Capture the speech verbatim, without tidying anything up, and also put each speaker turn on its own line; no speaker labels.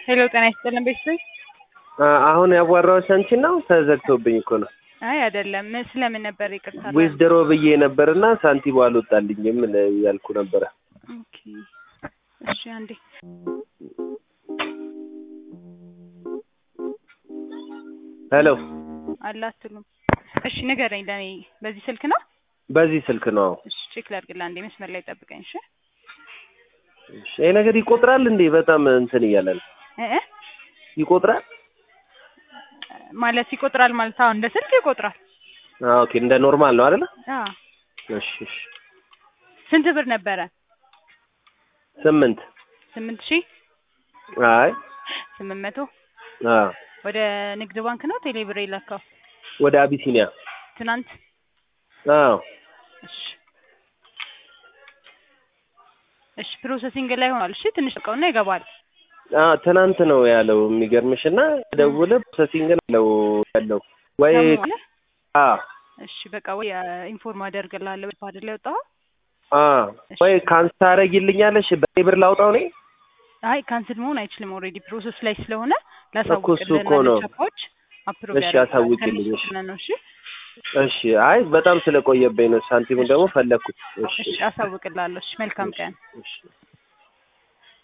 ሄሎ ጤና ይስጥልን ቤተሰብ።
አሁን ያዋራሁሽ አንቺን ነው? ተዘግቶብኝ እኮ ነው።
አይ አይደለም፣ ስለምን ነበር? ይቅርታ
ዊዝድሮ ብዬ ነበርና ሳንቲም አልወጣልኝም ያልኩ ነበር።
ኦኬ እሺ፣ አንዴ
ሄሎ
አላትሉም። እሺ ንገረኝ፣ ለኔ በዚህ ስልክ ነው?
በዚህ ስልክ ነው።
እሺ ቼክ ላድርግልህ፣ አንዴ መስመር ላይ ጠብቀኝ። እሺ
እሺ። ይሄ ነገር ይቆጥራል እንዴ? በጣም እንትን እያለ ነው።
እ
ይቆጥራል
ማለት ይቆጥራል ማለት አሁን እንደ ስልክ ይቆጥራል።
አዎ ኦኬ፣ እንደ ኖርማል ነው አይደል?
አዎ።
እሺ እሺ።
ስንት ብር ነበረ?
ስምንት
ስምንት ሺህ
አይ
ስምንት መቶ
አዎ።
ወደ ንግድ ባንክ ነው ቴሌ ብር የላከው?
ወደ አቢሲኒያ
ትናንት።
አዎ።
እሺ እሺ፣ ፕሮሰሲንግ ላይ ሆኗል። እሺ ትንሽ ቀውና ይገባል።
አዎ ትናንት ነው ያለው። የሚገርምሽና ደውለ ፕሮሰሲንግ ነው ያለው ወይ? አዎ
እሺ በቃ ወይ ኢንፎርም አደርግልሃለሁ። ባድር ላይ ወጣው።
አዎ ወይ ካንሰል ታደርጊልኛለሽ? በብር ላውጣው ነኝ?
አይ ካንስል መሆን አይችልም። ኦልሬዲ ፕሮሰስ ላይ ስለሆነ ላሳውቅልህ
ነው።
ቸኮች አፕሮቭ
እሺ አሳውቂልኝ። እሺ
እሺ
እሺ። አይ በጣም ስለቆየብኝ ነው። ሳንቲሙን ደግሞ ፈለኩት። እሺ
እሺ አሳውቅልሃለሁ። እሺ መልካም ቀን።
እሺ